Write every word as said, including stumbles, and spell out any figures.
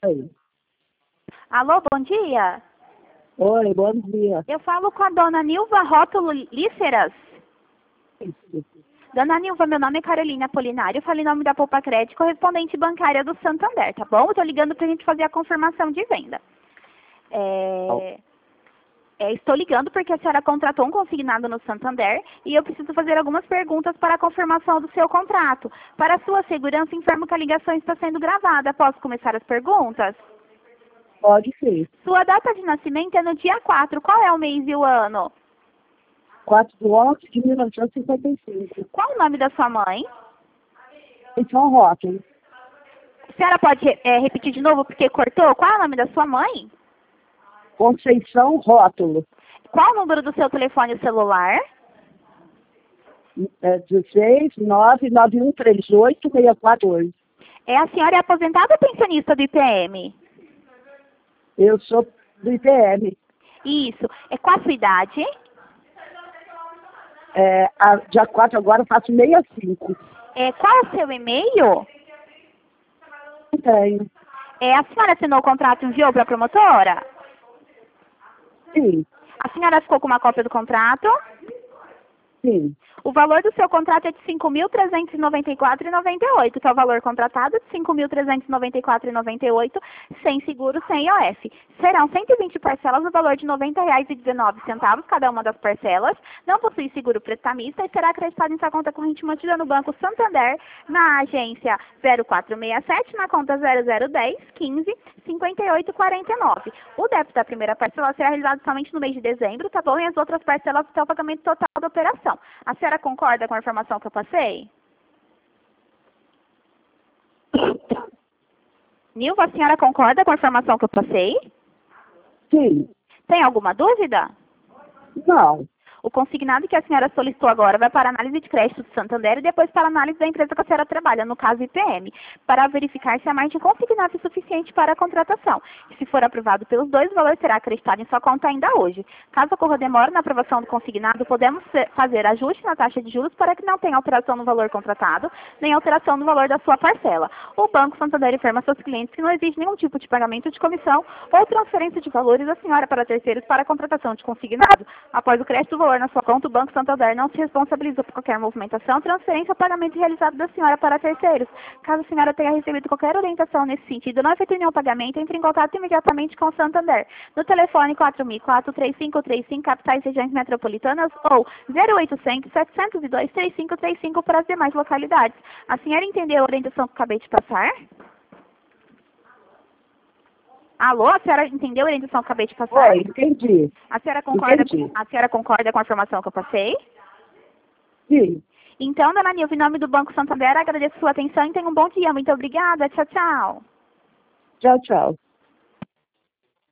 Oi. Alô, bom dia. Oi, bom dia. Eu falo com a dona Nilva Rótulo Líceras. Isso. Dona Nilva, meu nome é Carolina Polinário, eu falei em nome da Poupa Crédito, correspondente bancária do Santander, tá bom? Eu tô ligando pra gente fazer a confirmação de venda. É... É, estou ligando porque a senhora contratou um consignado no Santander e eu preciso fazer algumas perguntas para a confirmação do seu contrato. Para sua segurança, informo que a ligação está sendo gravada. Posso começar as perguntas? Pode ser. Sua data de nascimento é no dia quatro. Qual é o mês e o ano? quatro de onze de mil novecentos e cinquenta e cinco. Qual o nome da sua mãe? Em São Roque. A senhora pode é, repetir de novo porque cortou? Qual é o nome da sua mãe? Conceição Rótulo. Qual o número do seu telefone celular? É dezesseis, nove, nove um três oito, seis quatro oito. É, a senhora é aposentada ou pensionista do I P M? Eu sou do I P M. Isso. É qual a sua idade? É, a, dia quatro agora eu faço sessenta e cinco. É, qual é o seu e-mail? Não tenho. É, a senhora assinou o contrato e enviou para a promotora? Sim, A senhora ficou com uma cópia do contrato? sim. O valor do seu contrato é de cinco mil trezentos e noventa e quatro reais e noventa e oito centavos, que é o valor contratado de cinco mil trezentos e noventa e quatro reais e noventa e oito centavos, sem seguro, sem I O F. Serão cento e vinte parcelas no valor de noventa reais e dezenove centavos cada uma das parcelas. Não possui seguro prestamista e será acreditado em sua conta corrente mantida no Banco Santander, na agência zero quatro seis sete, na conta zero zero um zero, quinze, cinquenta e oito, quarenta e nove. O débito da primeira parcela será realizado somente no mês de dezembro, tá bom? E as outras parcelas até o pagamento total da operação. A senhora concorda com a informação que eu passei? Nilva, a senhora concorda com a informação que eu passei? Sim. Tem alguma dúvida? Não. O consignado que a senhora solicitou agora vai para a análise de crédito do Santander e depois para a análise da empresa que a senhora trabalha, no caso I P M, para verificar se a margem consignada é suficiente para a contratação. E se for aprovado pelos dois, o valor será acreditado em sua conta ainda hoje. Caso ocorra demora na aprovação do consignado, podemos fazer ajuste na taxa de juros para que não tenha alteração no valor contratado, nem alteração no valor da sua parcela. O Banco Santander informa a seus clientes que não existe nenhum tipo de pagamento de comissão ou transferência de valores da senhora para terceiros para a contratação de consignado. Após o crédito do valor na sua conta, o Banco Santander não se responsabiliza por qualquer movimentação, transferência ou pagamento realizado da senhora para terceiros. Caso a senhora tenha recebido qualquer orientação nesse sentido, não efetue nenhum pagamento, entre em contato imediatamente com o Santander. No telefone quatro mil e quatro, três cinco três cinco, capitais e regiões metropolitanas, ou zero oitocentos, setecentos e dois, três cinco três cinco para as demais localidades. A senhora entendeu a orientação que acabei de passar? Alô, a senhora entendeu a orientação que eu acabei de passar? Oi, entendi. A senhora concorda, Entendi. a senhora concorda com a informação que eu passei? Sim. Então, dona Nilva, em nome do Banco Santander, agradeço a sua atenção e tenha um bom dia. Muito obrigada. Tchau, tchau. Tchau, tchau.